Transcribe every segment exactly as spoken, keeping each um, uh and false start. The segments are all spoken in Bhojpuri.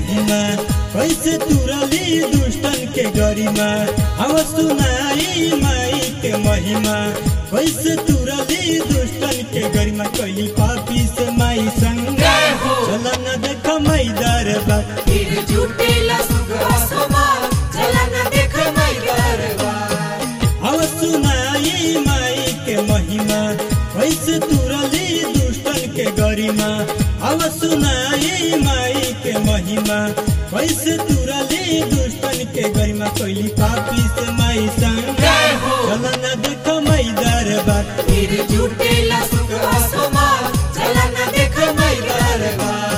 महिमा कैसे तुरली दुष्टन के गरिमा अब सुनाई माई के महिमा कैसे तुरली दुष्टन के गरिमा कैली पापी से माई संग चल न देख माई दरबार फिर जुटेला सुख आसमान चल न देख माई दरबार अब सुनाई माई के महिमा कैसे तुरली दुष्टन के गरिमा अब सुनाई माई के महिमा कैसे तुरली दुष्टन के गरिमा कैली पापी से माई संग चल न देख माई दरबार फिर जुटेला सुख आसमान चल न देख माई दरबार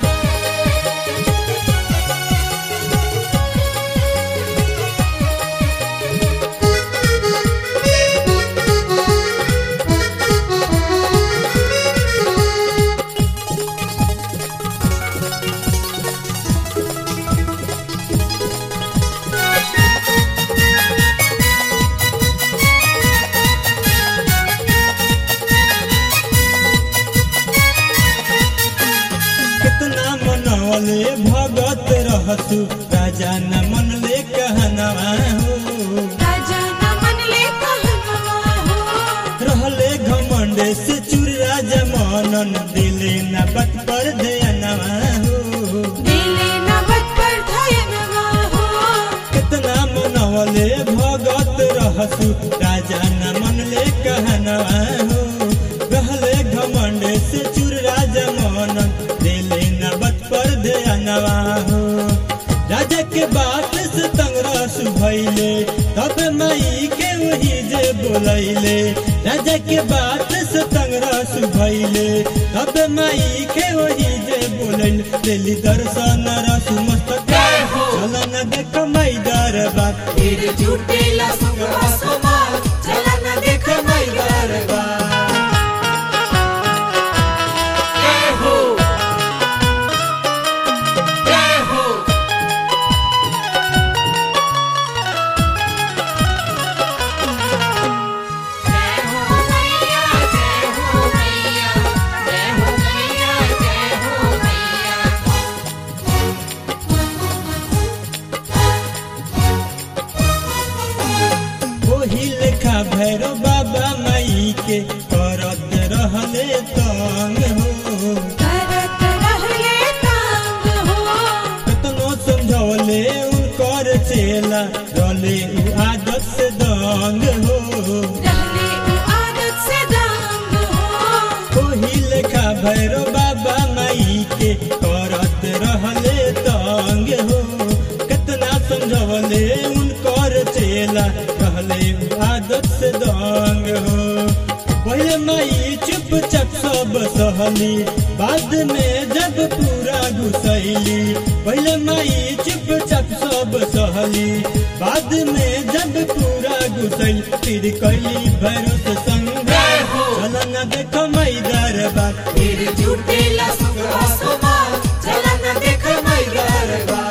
भगत रहसु राजा न मन ले कहनवा हो राजा न मन ले कहनवा हो रहले घमंड से चूर राजा मनन दिले न बत पर ध्यानवा हो दिले न बत पर ध्यानवा हो कितना मनवले भगत रहसु राजा न मन ले कहनवा हो रहले घमंड से चूर राजा मनन दिले न बत पर ध्यानवा हो राजा के बात से तंगरसु भइले तब माई के वही जे बोलैले राजा के बात से तंगरसु भइले तब माई के वही जे बोलैले दिली दर्शन रसु मस्तक चल न देख माई दरबार फिर जुटेला सुख आसमान चल न देख माई दरबार भैरव बाबा माई के करत रहले तंग हो करत रहले तंग हो कतनो समझौले उनकर चेला रहले उ आदत से दंग हो रहले उ आदत से दंग हो ओही लेखा भैरव बाबा माई के करत रहले तंग हो कितना समझौले उनकर चेला रहले आदत से दंग हो पहले माई चुपचाप सब सहली बाद में जब पूरा घुसैली पहले माई चुपचाप सब सहली बाद में जब पूरा घुसैली फिर कैली भरोसे संग चल न देख माई दरबार फिर जुटेला सुख आसमान चल न देख माई दरबार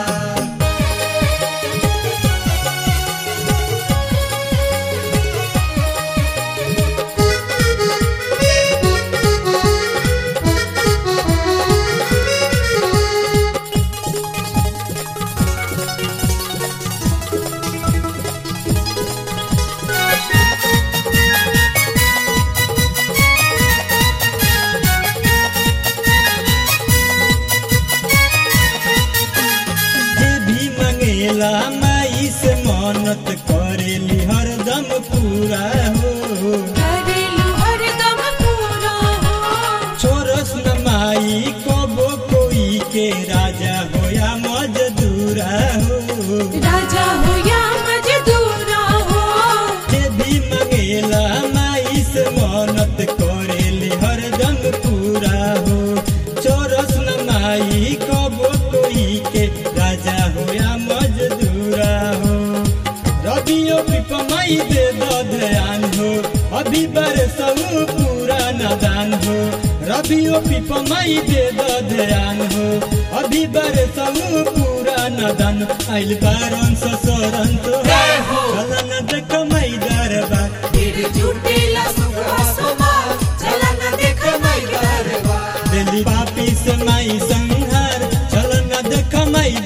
माई से मन्नत करेली हरदम पूरा हो करेली हरदम पूरा हो छोरस न माई कबो कोई के राजा होया मजदूरा हो राजा होया मजदूरा हो जे भी मंगेला माई से मन्नत करेली हरदम पूरा हो छोरस न माई कबो कोई के राजा होया मजदूरा हो रबियो पिपमाई दे दो ध्यान हो अभी बरसऊ पूरा नादान हो रबियो पिपमाई दे दो ध्यान हो अभी बरसऊ पूरा नादान आइल बारन ससुरन तो चल न देख माई दरबार फिर जुटेला सुख आसमान चल न देख माई दरबार दिली पापी से माई संहार चल न देख माई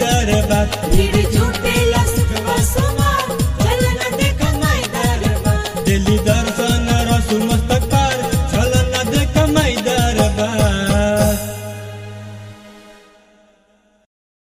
भीड़